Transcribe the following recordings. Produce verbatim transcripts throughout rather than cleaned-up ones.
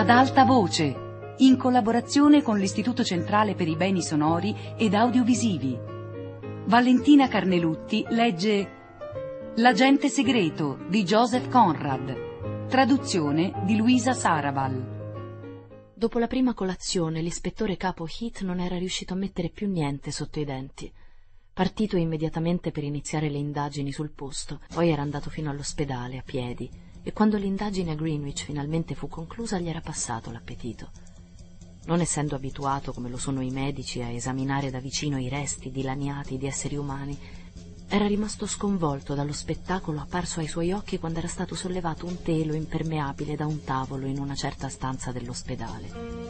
Ad alta voce, in collaborazione con l'Istituto Centrale per i Beni Sonori ed Audiovisivi. Valentina Carnelutti legge L'agente segreto di Joseph Conrad, traduzione di Luisa Saraval. Dopo la prima colazione, l'ispettore capo Heath non era riuscito a mettere più niente sotto i denti. Partito immediatamente per iniziare le indagini sul posto, poi era andato fino all'ospedale a piedi, e quando l'indagine a Greenwich finalmente fu conclusa gli era passato l'appetito. Non essendo abituato, come lo sono i medici, a esaminare da vicino i resti dilaniati di esseri umani, era rimasto sconvolto dallo spettacolo apparso ai suoi occhi quando era stato sollevato un telo impermeabile da un tavolo in una certa stanza dell'ospedale.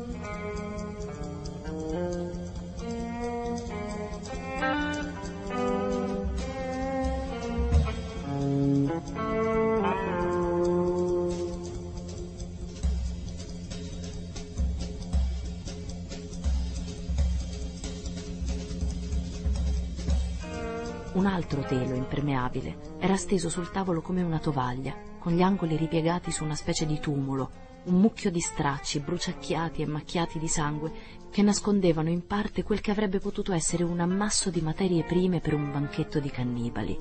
Un altro telo impermeabile era steso sul tavolo come una tovaglia, con gli angoli ripiegati su una specie di tumulo, un mucchio di stracci bruciacchiati e macchiati di sangue che nascondevano in parte quel che avrebbe potuto essere un ammasso di materie prime per un banchetto di cannibali.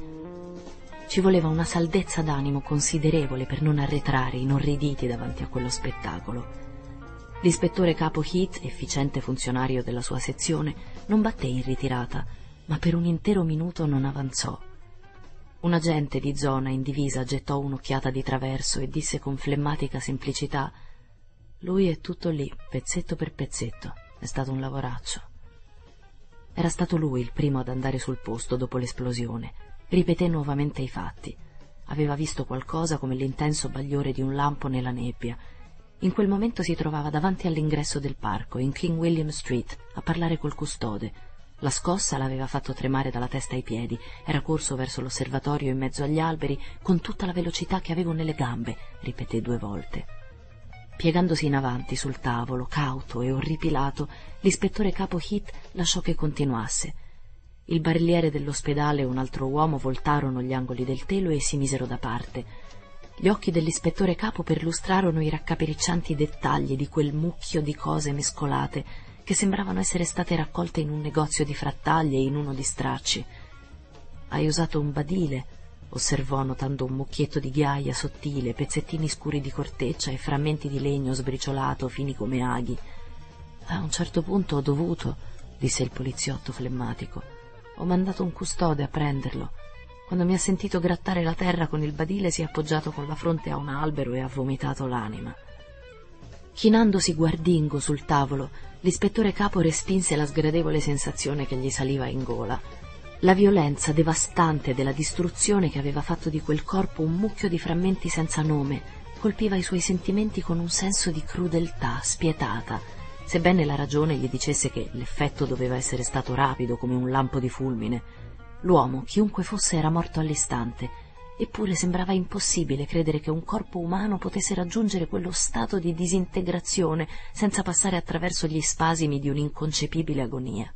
Ci voleva una saldezza d'animo considerevole per non arretrare inorriditi davanti a quello spettacolo. L'ispettore capo Heath, efficiente funzionario della sua sezione, non batté in ritirata, ma per un intero minuto non avanzò. Un agente di zona in divisa gettò un'occhiata di traverso e disse con flemmatica semplicità: «Lui è tutto lì, pezzetto per pezzetto, è stato un lavoraccio». Era stato lui il primo ad andare sul posto dopo l'esplosione. Ripeté nuovamente i fatti. Aveva visto qualcosa come l'intenso bagliore di un lampo nella nebbia. In quel momento si trovava davanti all'ingresso del parco, in King William Street, a parlare col custode. La scossa l'aveva fatto tremare dalla testa ai piedi, era corso verso l'osservatorio in mezzo agli alberi con tutta la velocità che avevo nelle gambe, ripeté due volte. Piegandosi in avanti sul tavolo, cauto e orripilato, l'ispettore capo Heath lasciò che continuasse. Il barriere dell'ospedale e un altro uomo voltarono gli angoli del telo e si misero da parte. Gli occhi dell'ispettore capo perlustrarono i raccapriccianti dettagli di quel mucchio di cose mescolate che sembravano essere state raccolte in un negozio di frattaglie e in uno di stracci. «Hai usato un badile», osservò notando un mucchietto di ghiaia sottile, pezzettini scuri di corteccia e frammenti di legno sbriciolato fini come aghi. «A un certo punto ho dovuto», disse il poliziotto flemmatico. «Ho mandato un custode a prenderlo. Quando mi ha sentito grattare la terra con il badile si è appoggiato con la fronte a un albero e ha vomitato l'anima». Chinandosi guardingo sul tavolo, l'ispettore capo respinse la sgradevole sensazione che gli saliva in gola. La violenza devastante della distruzione che aveva fatto di quel corpo un mucchio di frammenti senza nome colpiva i suoi sentimenti con un senso di crudeltà spietata, sebbene la ragione gli dicesse che l'effetto doveva essere stato rapido come un lampo di fulmine. L'uomo, chiunque fosse, era morto all'istante. Eppure sembrava impossibile credere che un corpo umano potesse raggiungere quello stato di disintegrazione senza passare attraverso gli spasimi di un'inconcepibile agonia.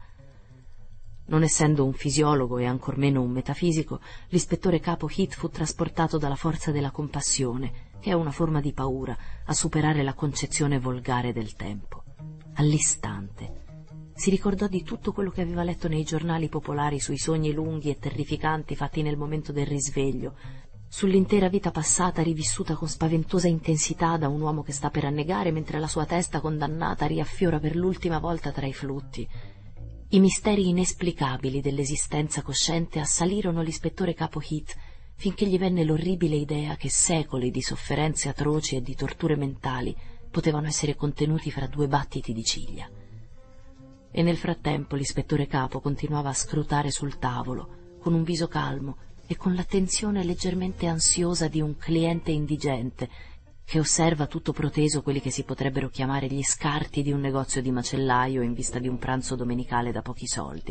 Non essendo un fisiologo e ancor meno un metafisico, l'ispettore capo Heath fu trasportato dalla forza della compassione, che è una forma di paura, a superare la concezione volgare del tempo. All'istante si ricordò di tutto quello che aveva letto nei giornali popolari sui sogni lunghi e terrificanti fatti nel momento del risveglio, sull'intera vita passata rivissuta con spaventosa intensità da un uomo che sta per annegare mentre la sua testa condannata riaffiora per l'ultima volta tra i flutti. I misteri inesplicabili dell'esistenza cosciente assalirono l'ispettore capo Heath finché gli venne l'orribile idea che secoli di sofferenze atroci e di torture mentali potevano essere contenuti fra due battiti di ciglia. E nel frattempo l'ispettore capo continuava a scrutare sul tavolo, con un viso calmo e con l'attenzione leggermente ansiosa di un cliente indigente che osserva tutto proteso quelli che si potrebbero chiamare gli scarti di un negozio di macellaio in vista di un pranzo domenicale da pochi soldi.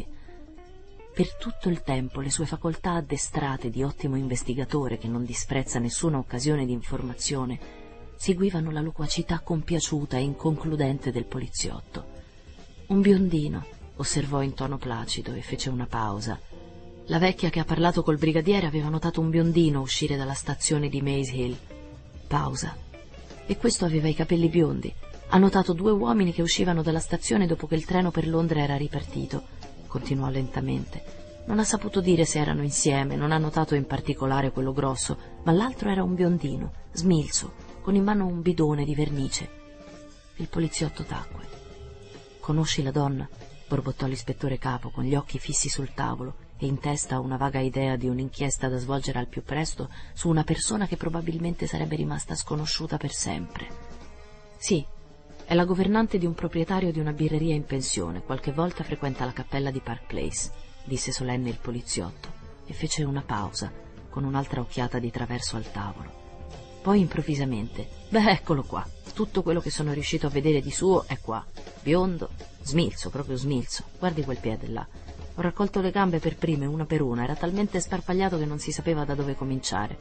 Per tutto il tempo le sue facoltà addestrate di ottimo investigatore, che non disprezza nessuna occasione di informazione, seguivano la loquacità compiaciuta e inconcludente del poliziotto. «Un biondino», osservò in tono placido e fece una pausa. La vecchia che ha parlato col brigadiere aveva notato un biondino uscire dalla stazione di Maze Hill. Pausa. e questo aveva i capelli biondi. Ha notato due uomini che uscivano dalla stazione dopo che il treno per Londra era ripartito. Continuò lentamente. Non ha saputo dire se erano insieme, non ha notato in particolare quello grosso, ma l'altro era un biondino, smilzo, con in mano un bidone di vernice. Il poliziotto tacque. «Conosci la donna?» borbottò l'ispettore capo, con gli occhi fissi sul tavolo e in testa una vaga idea di un'inchiesta da svolgere al più presto su una persona che probabilmente sarebbe rimasta sconosciuta per sempre. «Sì, è la governante di un proprietario di una birreria in pensione, qualche volta frequenta la cappella di Park Place», disse solenne il poliziotto e fece una pausa, con un'altra occhiata di traverso al tavolo. Poi improvvisamente: «Beh, eccolo qua, tutto quello che sono riuscito a vedere di suo è qua, biondo, smilzo, proprio smilzo, guardi quel piede là. Ho raccolto le gambe per prime, una per una, era talmente sparpagliato che non si sapeva da dove cominciare».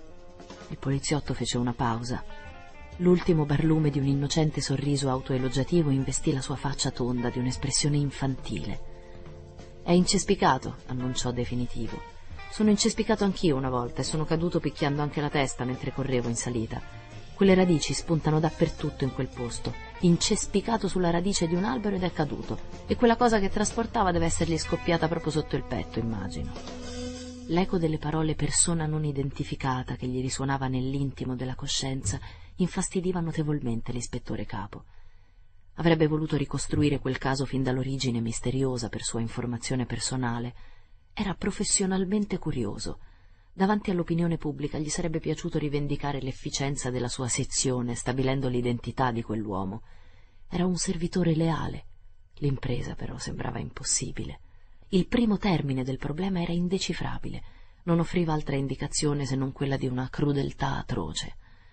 Il poliziotto fece una pausa. L'ultimo barlume di un innocente sorriso autoelogiativo investì la sua faccia tonda di un'espressione infantile. «È incespicato», annunciò definitivo. «Sono incespicato anch'io una volta e sono caduto picchiando anche la testa mentre correvo in salita. Quelle radici spuntano dappertutto in quel posto. Incespicato sulla radice di un albero ed è caduto. E quella cosa che trasportava deve essergli scoppiata proprio sotto il petto, immagino». L'eco delle parole persona non identificata che gli risuonava nell'intimo della coscienza infastidiva notevolmente l'ispettore capo. Avrebbe voluto ricostruire quel caso fin dall'origine misteriosa per sua informazione personale. Era professionalmente curioso. Davanti all'opinione pubblica gli sarebbe piaciuto rivendicare l'efficienza della sua sezione, stabilendo l'identità di quell'uomo. Era un servitore leale. L'impresa però sembrava impossibile. Il primo termine del problema era indecifrabile. Non offriva altra indicazione se non quella di una crudeltà atroce.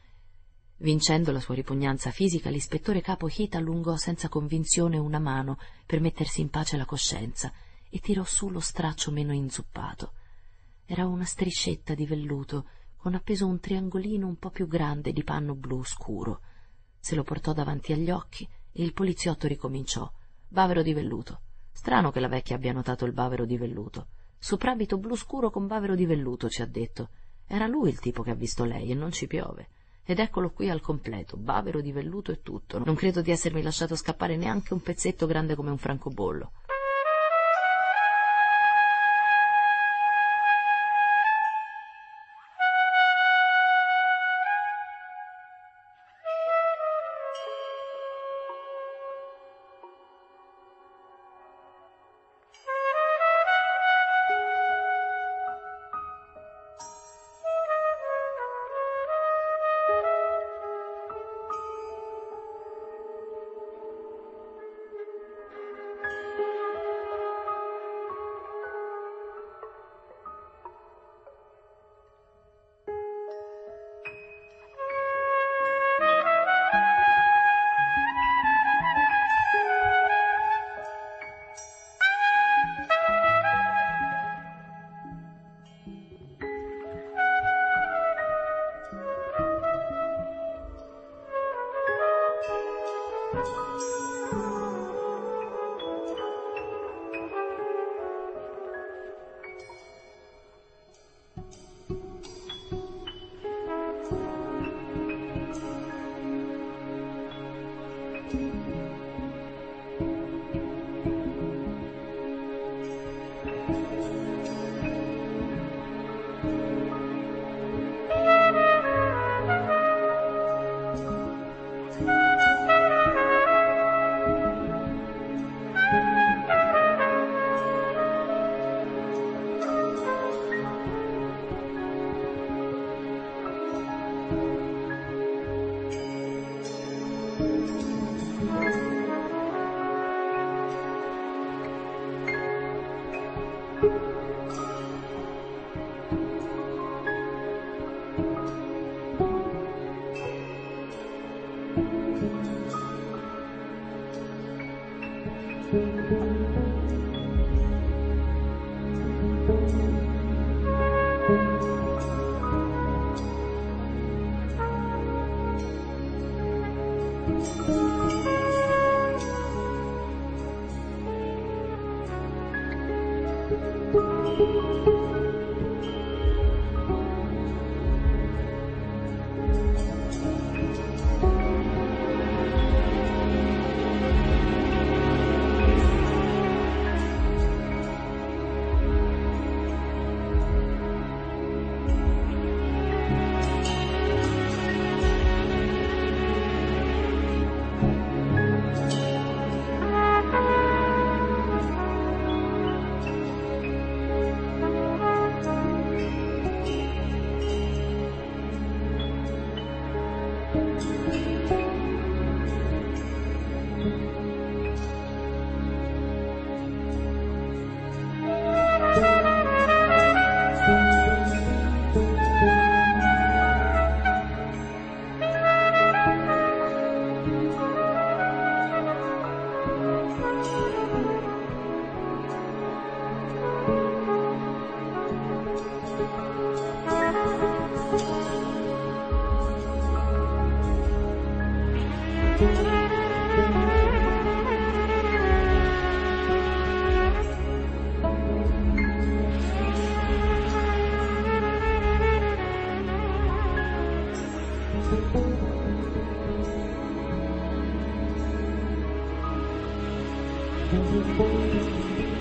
Vincendo la sua ripugnanza fisica, l'ispettore capo Heath allungò senza convinzione una mano per mettersi in pace la coscienza e tirò su lo straccio meno inzuppato. Era una striscetta di velluto con appeso un triangolino un po' più grande di panno blu scuro. Se lo portò davanti agli occhi e il poliziotto ricominciò: «Bavero di velluto. Strano che la vecchia abbia notato il bavero di velluto. Soprabito blu scuro con bavero di velluto, ci ha detto. Era lui il tipo che ha visto lei e non ci piove. Ed eccolo qui al completo, bavero di velluto e tutto. Non credo di essermi lasciato scappare neanche un pezzetto grande come un francobollo».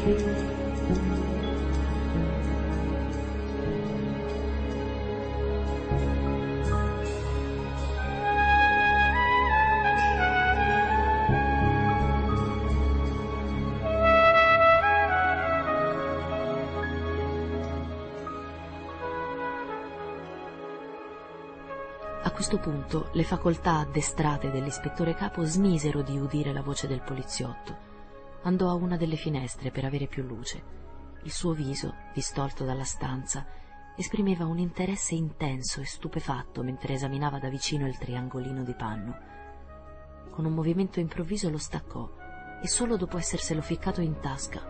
A questo punto le facoltà addestrate dell'ispettore capo smisero di udire la voce del poliziotto. Andò a una delle finestre per avere più luce. Il suo viso, distolto dalla stanza, esprimeva un interesse intenso e stupefatto mentre esaminava da vicino il triangolino di panno. Con un movimento improvviso lo staccò e solo dopo esserselo ficcato in tasca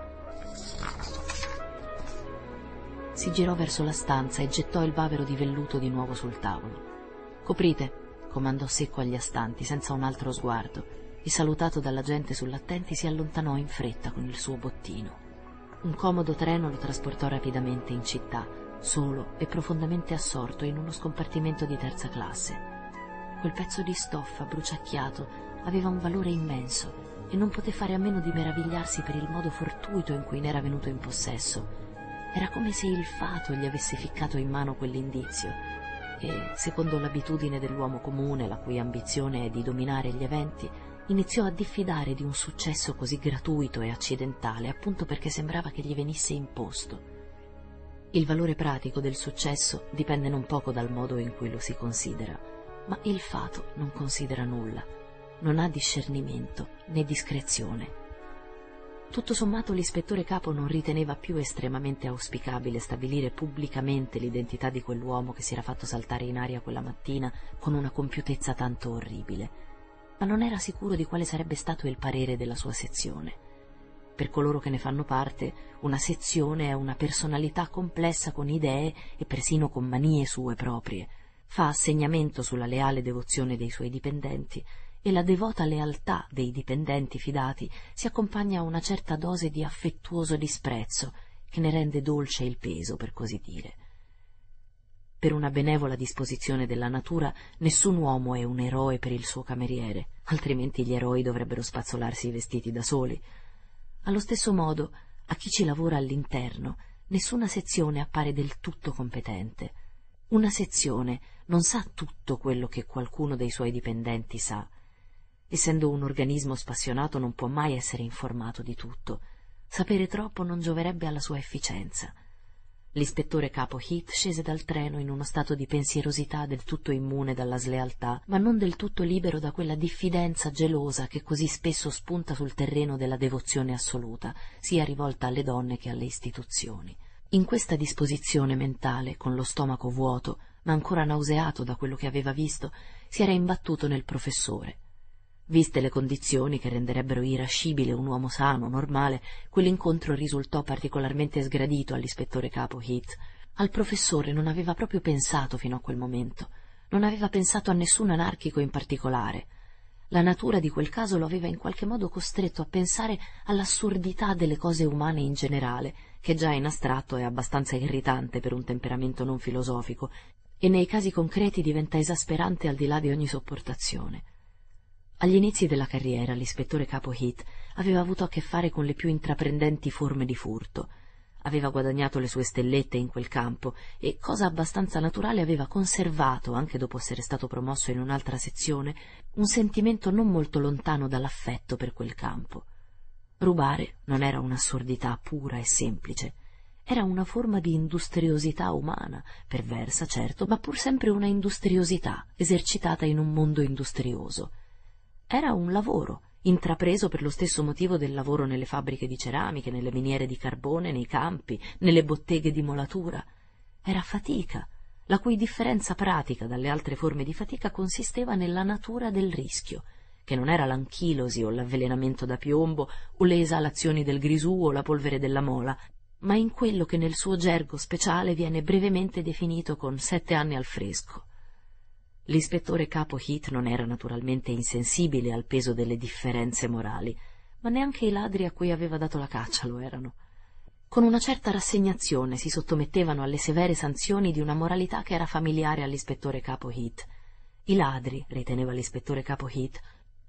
si girò verso la stanza e gettò il bavero di velluto di nuovo sul tavolo. «Coprite», comandò secco agli astanti, senza un altro sguardo, e salutato dalla gente sull'attenti si allontanò in fretta con il suo bottino. Un comodo treno lo trasportò rapidamente in città, solo e profondamente assorto in uno scompartimento di terza classe. Quel pezzo di stoffa bruciacchiato aveva un valore immenso e non poté fare a meno di meravigliarsi per il modo fortuito in cui ne era venuto in possesso. Era come se il fato gli avesse ficcato in mano quell'indizio e, secondo l'abitudine dell'uomo comune, la cui ambizione è di dominare gli eventi, iniziò a diffidare di un successo così gratuito e accidentale, appunto perché sembrava che gli venisse imposto. Il valore pratico del successo dipende non poco dal modo in cui lo si considera, ma il fato non considera nulla, non ha discernimento né discrezione. Tutto sommato l'ispettore capo non riteneva più estremamente auspicabile stabilire pubblicamente l'identità di quell'uomo che si era fatto saltare in aria quella mattina con una compiutezza tanto orribile, ma non era sicuro di quale sarebbe stato il parere della sua sezione. Per coloro che ne fanno parte, una sezione è una personalità complessa con idee e persino con manie sue proprie, fa assegnamento sulla leale devozione dei suoi dipendenti e la devota lealtà dei dipendenti fidati si accompagna a una certa dose di affettuoso disprezzo che ne rende dolce il peso, per così dire. Per una benevola disposizione della natura nessun uomo è un eroe per il suo cameriere, altrimenti gli eroi dovrebbero spazzolarsi i vestiti da soli. Allo stesso modo, a chi ci lavora all'interno, nessuna sezione appare del tutto competente. Una sezione non sa tutto quello che qualcuno dei suoi dipendenti sa. Essendo un organismo spassionato non può mai essere informato di tutto. Sapere troppo non gioverebbe alla sua efficienza. L'ispettore capo Heath scese dal treno in uno stato di pensierosità del tutto immune dalla slealtà, ma non del tutto libero da quella diffidenza gelosa che così spesso spunta sul terreno della devozione assoluta, sia rivolta alle donne che alle istituzioni. In questa disposizione mentale, con lo stomaco vuoto, ma ancora nauseato da quello che aveva visto, si era imbattuto nel professore. Viste le condizioni che renderebbero irascibile un uomo sano, normale, quell'incontro risultò particolarmente sgradito all'ispettore capo Heath. Al professore non aveva proprio pensato fino a quel momento, non aveva pensato a nessun anarchico in particolare. La natura di quel caso lo aveva in qualche modo costretto a pensare all'assurdità delle cose umane in generale, che già in astratto è abbastanza irritante per un temperamento non filosofico, e nei casi concreti diventa esasperante al di là di ogni sopportazione. Agli inizi della carriera l'ispettore capo Heath aveva avuto a che fare con le più intraprendenti forme di furto. Aveva guadagnato le sue stellette in quel campo e, cosa abbastanza naturale, aveva conservato, anche dopo essere stato promosso in un'altra sezione, un sentimento non molto lontano dall'affetto per quel campo. Rubare non era un'assurdità pura e semplice, era una forma di industriosità umana, perversa certo, ma pur sempre una industriosità esercitata in un mondo industrioso. Era un lavoro, intrapreso per lo stesso motivo del lavoro nelle fabbriche di ceramiche, nelle miniere di carbone, nei campi, nelle botteghe di molatura. Era fatica, la cui differenza pratica dalle altre forme di fatica consisteva nella natura del rischio, che non era l'anchilosi o l'avvelenamento da piombo o le esalazioni del grisù o la polvere della mola, ma in quello che nel suo gergo speciale viene brevemente definito con sette anni al fresco. L'ispettore capo Heath non era naturalmente insensibile al peso delle differenze morali, ma neanche i ladri a cui aveva dato la caccia lo erano. Con una certa rassegnazione si sottomettevano alle severe sanzioni di una moralità che era familiare all'ispettore capo Heath. I ladri, riteneva l'ispettore capo Heath,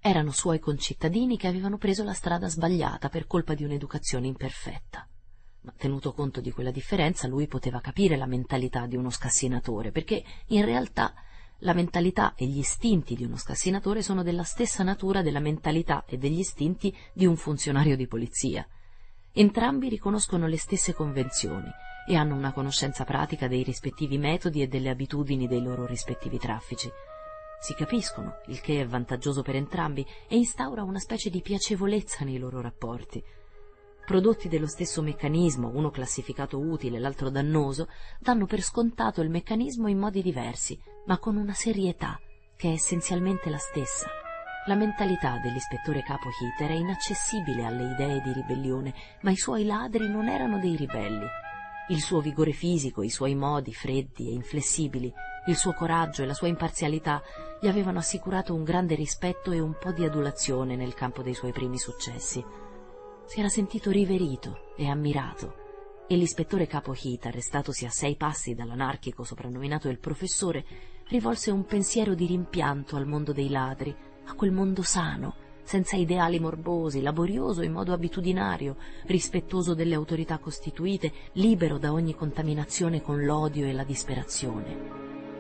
Erano suoi concittadini che avevano preso la strada sbagliata per colpa di un'educazione imperfetta. Ma tenuto conto di quella differenza, lui poteva capire la mentalità di uno scassinatore, perché in realtà la mentalità e gli istinti di uno scassinatore sono della stessa natura della mentalità e degli istinti di un funzionario di polizia. Entrambi riconoscono le stesse convenzioni e hanno una conoscenza pratica dei rispettivi metodi e delle abitudini dei loro rispettivi traffici. Si capiscono, il che è vantaggioso per entrambi e instaura una specie di piacevolezza nei loro rapporti. Prodotti dello stesso meccanismo, uno classificato utile e l'altro dannoso, danno per scontato il meccanismo in modi diversi, ma con una serietà che è essenzialmente la stessa. La mentalità dell'ispettore capo Heath era inaccessibile alle idee di ribellione, ma i suoi ladri non erano dei ribelli. Il suo vigore fisico, i suoi modi freddi e inflessibili, il suo coraggio e la sua imparzialità gli avevano assicurato un grande rispetto e un po' di adulazione nel campo dei suoi primi successi. Si era sentito riverito e ammirato, e l'ispettore capo Heath, arrestatosi a sei passi dall'anarchico soprannominato il professore, rivolse un pensiero di rimpianto al mondo dei ladri, a quel mondo sano, senza ideali morbosi, laborioso in modo abitudinario, rispettoso delle autorità costituite, libero da ogni contaminazione con l'odio e la disperazione.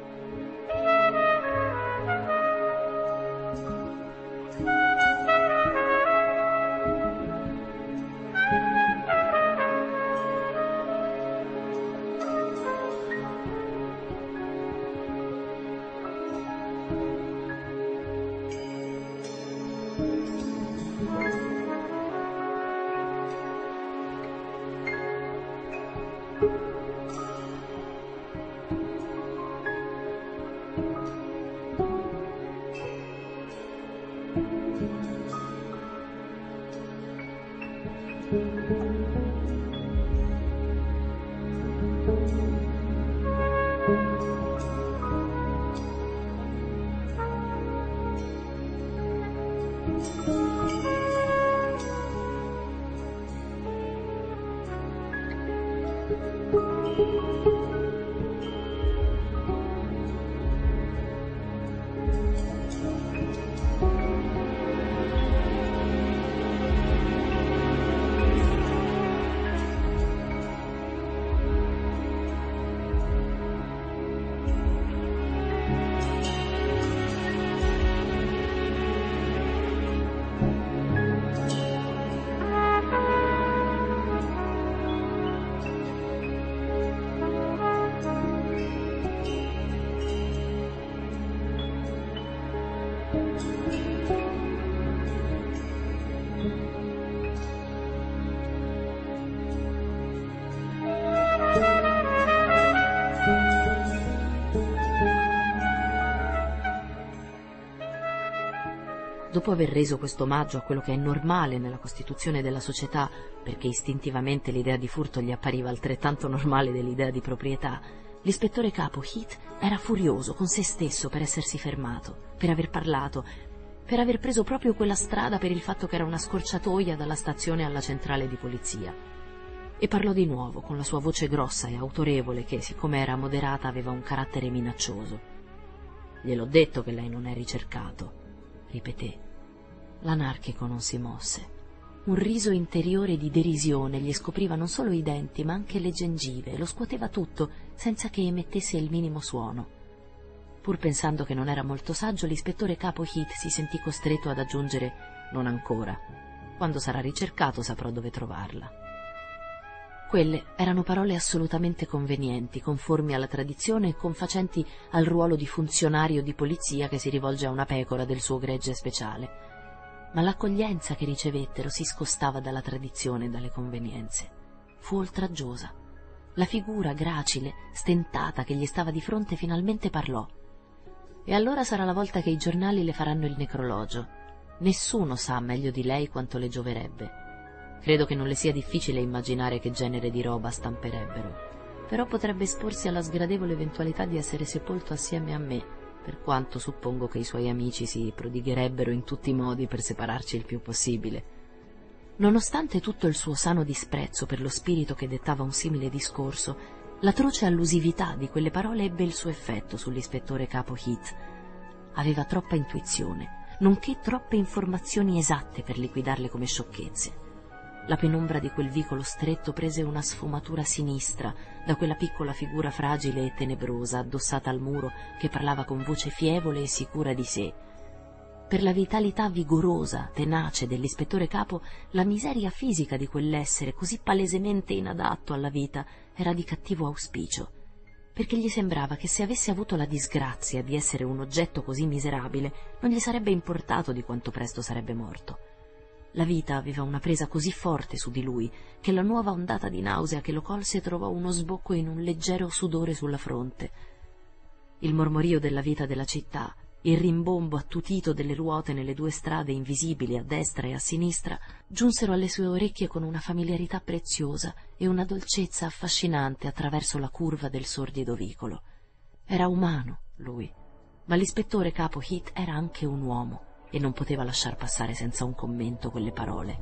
Dopo aver reso questo omaggio a quello che è normale nella costituzione della società, perché istintivamente l'idea di furto gli appariva altrettanto normale dell'idea di proprietà, l'ispettore capo Heath era furioso con se stesso per essersi fermato, per aver parlato, per aver preso proprio quella strada per il fatto che era una scorciatoia dalla stazione alla centrale di polizia. E parlò di nuovo con la sua voce grossa e autorevole che, siccome era moderata, aveva un carattere minaccioso. «Gliel'ho detto che lei non è ricercato», ripeté. L'anarchico non si mosse. Un riso interiore di derisione gli scopriva non solo i denti, ma anche le gengive, lo scuoteva tutto, senza che emettesse il minimo suono. Pur pensando che non era molto saggio, l'ispettore capo Heath si sentì costretto ad aggiungere «non ancora. Quando sarà ricercato saprò dove trovarla». Quelle erano parole assolutamente convenienti, conformi alla tradizione e confacenti al ruolo di funzionario di polizia che si rivolge a una pecora del suo gregge speciale. Ma l'accoglienza che ricevettero si scostava dalla tradizione e dalle convenienze. Fu oltraggiosa. La figura gracile, stentata che gli stava di fronte finalmente parlò. E allora sarà la volta che i giornali le faranno il necrologio. Nessuno sa meglio di lei quanto le gioverebbe. Credo che non le sia difficile immaginare che genere di roba stamperebbero. Però potrebbe esporsi alla sgradevole eventualità di essere sepolto assieme a me, per quanto suppongo che i suoi amici si prodigherebbero in tutti i modi per separarci il più possibile. Nonostante tutto il suo sano disprezzo per lo spirito che dettava un simile discorso, l'atroce allusività di quelle parole ebbe il suo effetto sull'ispettore capo Heath. Aveva troppa intuizione, nonché troppe informazioni esatte per liquidarle come sciocchezze. La penombra di quel vicolo stretto prese una sfumatura sinistra da quella piccola figura fragile e tenebrosa addossata al muro che parlava con voce fievole e sicura di sé. Per la vitalità vigorosa, tenace dell'ispettore capo, la miseria fisica di quell'essere così palesemente inadatto alla vita era di cattivo auspicio, perché gli sembrava che se avesse avuto la disgrazia di essere un oggetto così miserabile non gli sarebbe importato di quanto presto sarebbe morto. La vita aveva una presa così forte su di lui che la nuova ondata di nausea che lo colse trovò uno sbocco in un leggero sudore sulla fronte. Il mormorio della vita della città, il rimbombo attutito delle ruote nelle due strade invisibili a destra e a sinistra, giunsero alle sue orecchie con una familiarità preziosa e una dolcezza affascinante attraverso la curva del sordido vicolo. Era umano, lui, ma l'ispettore capo Heath era anche un uomo e non poteva lasciar passare senza un commento quelle parole.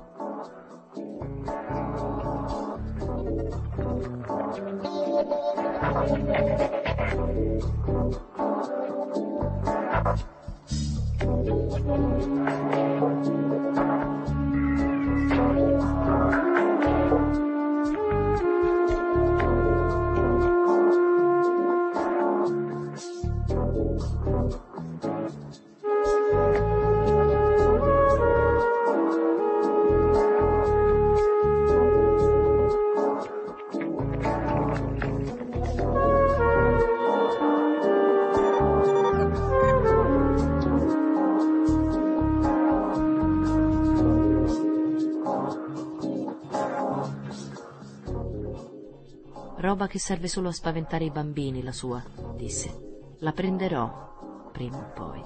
Roba che serve solo a spaventare i bambini, la sua, disse. La prenderò, prima o poi.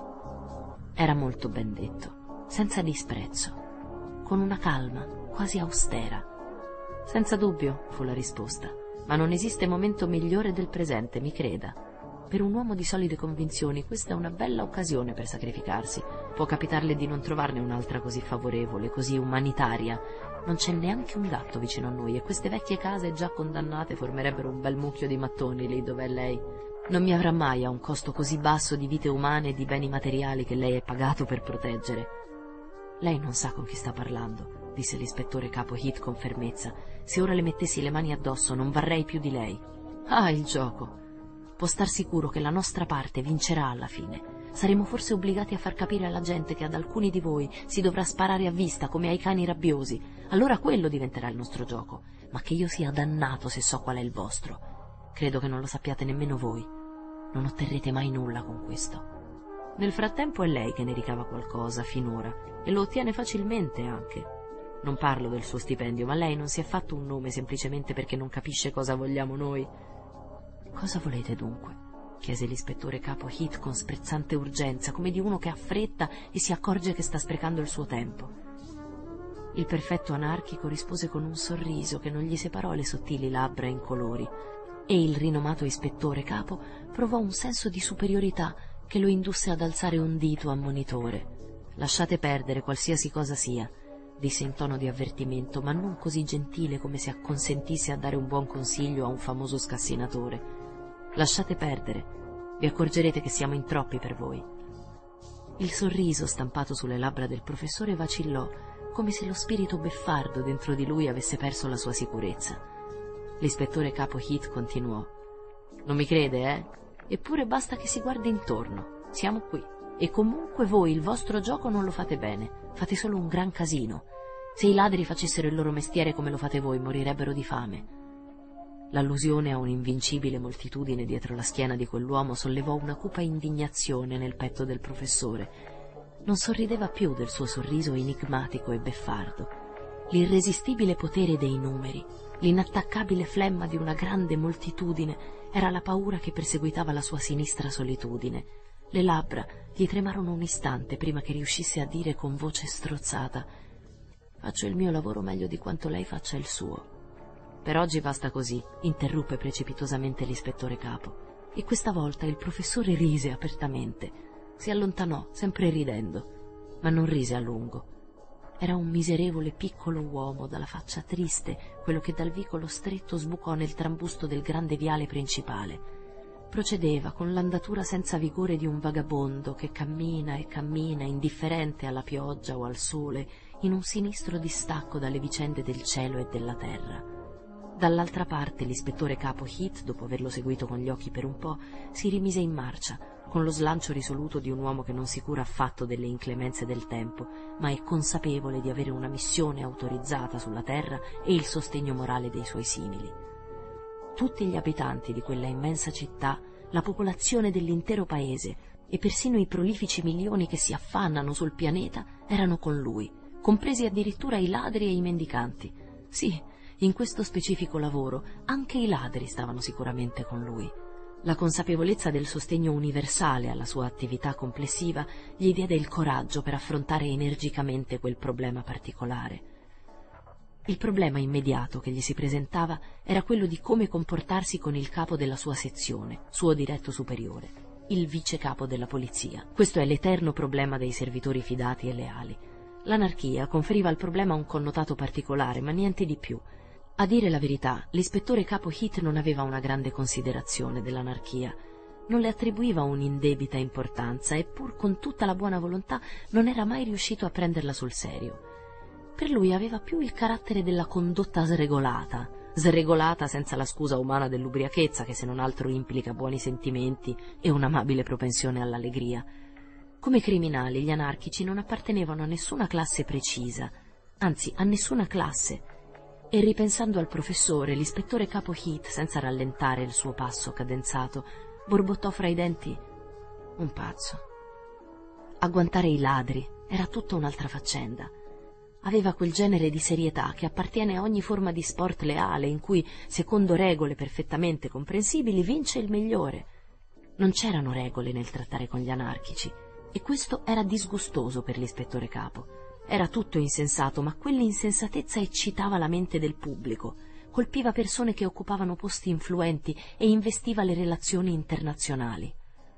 Era molto ben detto, senza disprezzo, con una calma quasi austera. Senza dubbio, fu la risposta, ma non esiste momento migliore del presente, mi creda. Per un uomo di solide convinzioni questa è una bella occasione per sacrificarsi. Può capitarle di non trovarne un'altra così favorevole, così umanitaria. Non c'è neanche un gatto vicino a noi e queste vecchie case già condannate formerebbero un bel mucchio di mattoni lì dov'è lei. Non mi avrà mai a un costo così basso di vite umane e di beni materiali che lei è pagato per proteggere. Lei non sa con chi sta parlando, disse l'ispettore capo Heath con fermezza. Se ora le mettessi le mani addosso non varrei più di lei. Ah, il gioco! Può star sicuro che la nostra parte vincerà alla fine. Saremo forse obbligati a far capire alla gente che ad alcuni di voi si dovrà sparare a vista come ai cani rabbiosi. Allora quello diventerà il nostro gioco, ma che io sia dannato se so qual è il vostro. Credo che non lo sappiate nemmeno voi. Non otterrete mai nulla con questo. Nel frattempo è lei che ne ricava qualcosa finora e lo ottiene facilmente anche. Non parlo del suo stipendio, ma lei non si è fatto un nome semplicemente perché non capisce cosa vogliamo noi. Cosa volete dunque? Chiese l'ispettore capo Heath con sprezzante urgenza, come di uno che ha fretta e si accorge che sta sprecando il suo tempo. Il perfetto anarchico rispose con un sorriso che non gli separò le sottili labbra incolori, e il rinomato ispettore capo provò un senso di superiorità che lo indusse ad alzare un dito ammonitore. «Lasciate perdere qualsiasi cosa sia», disse in tono di avvertimento, ma non così gentile come se acconsentisse a dare un buon consiglio a un famoso scassinatore. «Lasciate perdere, vi accorgerete che siamo in troppi per voi». Il sorriso stampato sulle labbra del professore vacillò, come se lo spirito beffardo dentro di lui avesse perso la sua sicurezza. L'ispettore capo Heath continuò. «Non mi crede, eh? Eppure basta che si guardi intorno. Siamo qui. E comunque voi il vostro gioco non lo fate bene. Fate solo un gran casino. Se i ladri facessero il loro mestiere come lo fate voi, morirebbero di fame». L'allusione a un'invincibile moltitudine dietro la schiena di quell'uomo sollevò una cupa indignazione nel petto del professore. Non sorrideva più del suo sorriso enigmatico e beffardo. L'irresistibile potere dei numeri, l'inattaccabile flemma di una grande moltitudine era la paura che perseguitava la sua sinistra solitudine. Le labbra gli tremarono un istante prima che riuscisse a dire con voce strozzata: «Faccio il mio lavoro meglio di quanto lei faccia il suo». «Per oggi basta così», interruppe precipitosamente l'ispettore capo. E questa volta il professore rise apertamente. Si allontanò, sempre ridendo, ma non rise a lungo. Era un miserevole piccolo uomo dalla faccia triste, quello che dal vicolo stretto sbucò nel trambusto del grande viale principale. Procedeva con l'andatura senza vigore di un vagabondo che cammina e cammina, indifferente alla pioggia o al sole, in un sinistro distacco dalle vicende del cielo e della terra. Dall'altra parte l'ispettore capo Heath, dopo averlo seguito con gli occhi per un po', si rimise in marcia, con lo slancio risoluto di un uomo che non si cura affatto delle inclemenze del tempo, ma è consapevole di avere una missione autorizzata sulla terra e il sostegno morale dei suoi simili. Tutti gli abitanti di quella immensa città, la popolazione dell'intero paese e persino i prolifici milioni che si affannano sul pianeta erano con lui, compresi addirittura i ladri e i mendicanti. Sì, in questo specifico lavoro anche i ladri stavano sicuramente con lui. La consapevolezza del sostegno universale alla sua attività complessiva gli diede il coraggio per affrontare energicamente quel problema particolare. Il problema immediato che gli si presentava era quello di come comportarsi con il capo della sua sezione, suo diretto superiore, il vice capo della polizia. Questo è l'eterno problema dei servitori fidati e leali. L'anarchia conferiva al problema un connotato particolare, ma niente di più. A dire la verità, l'ispettore capo Heath non aveva una grande considerazione dell'anarchia, non le attribuiva un'indebita importanza e pur con tutta la buona volontà non era mai riuscito a prenderla sul serio. Per lui aveva più il carattere della condotta sregolata, sregolata senza la scusa umana dell'ubriachezza che se non altro implica buoni sentimenti e un'amabile propensione all'allegria. Come criminali gli anarchici non appartenevano a nessuna classe precisa, anzi a nessuna classe, e ripensando al professore, l'ispettore capo Heath, senza rallentare il suo passo cadenzato, borbottò fra i denti: un pazzo. Agguantare i ladri era tutta un'altra faccenda. Aveva quel genere di serietà che appartiene a ogni forma di sport leale in cui, secondo regole perfettamente comprensibili, vince il migliore. Non c'erano regole nel trattare con gli anarchici e questo era disgustoso per l'ispettore capo. Era tutto insensato, ma quell'insensatezza eccitava la mente del pubblico, colpiva persone che occupavano posti influenti e investiva le relazioni internazionali.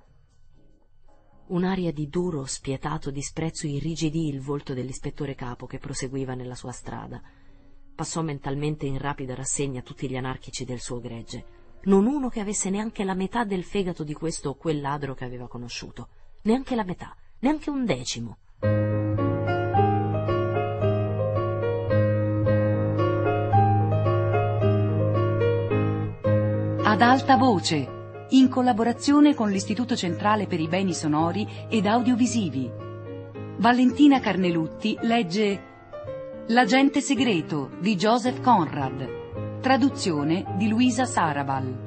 Un'aria di duro, spietato disprezzo irrigidì il volto dell'ispettore capo che proseguiva nella sua strada. Passò mentalmente in rapida rassegna tutti gli anarchici del suo gregge. Non uno che avesse neanche la metà del fegato di questo o quel ladro che aveva conosciuto. Neanche la metà, neanche un decimo. Ad alta voce, in collaborazione con l'Istituto Centrale per i Beni Sonori ed Audiovisivi. Valentina Carnelutti legge L'agente segreto di Joseph Conrad, traduzione di Luisa Sarabal.